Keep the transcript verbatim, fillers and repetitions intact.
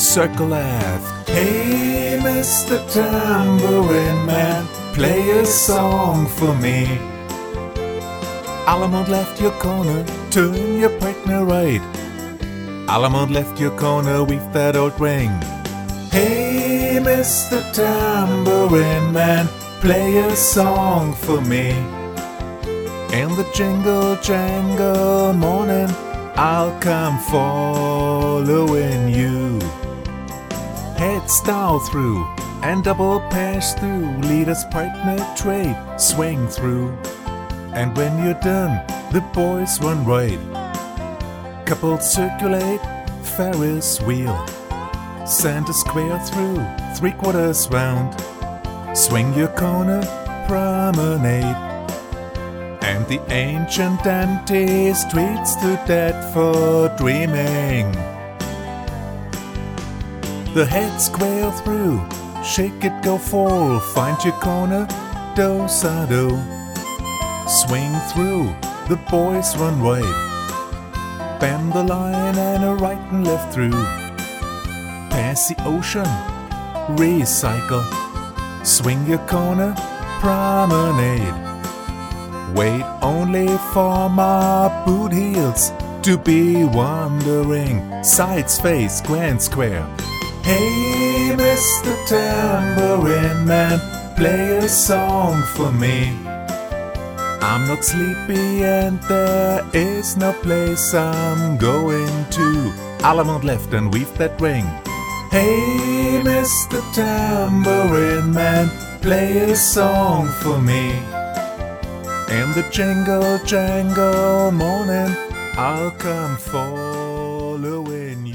circle left. Hey, Mister Tambourine Man, play a song for me. Allemande left your corner, turn your partner right. Allemande left your corner, weave that old ring. Hey, Mister Tambourine Man, play a song for me. In the jingle jangle morning, I'll come following you. Heads down through and double pass through, leaders partner trade, swing through. And when you're done, the boys run right. Couples circulate, Ferris wheel. Center square through, three quarters round. Swing your corner, promenade. And the ancient Dante streets to death for dreaming. The head square through, shake it, go fall, find your corner, do-sa-do. Swing through, the boys run right. Bend the line and a right and left through. Pass the ocean, recycle. Swing your corner, promenade. Wait only for my boot heels to be wandering. Sides face grand square. Hey, Mister Tambourine Man, play a song for me. I'm not sleepy and there is no place I'm going to. Allemande left and weave that ring. Hey, Mister Tambourine Man, play a song for me. In the jingle jangle morning, I'll come following you.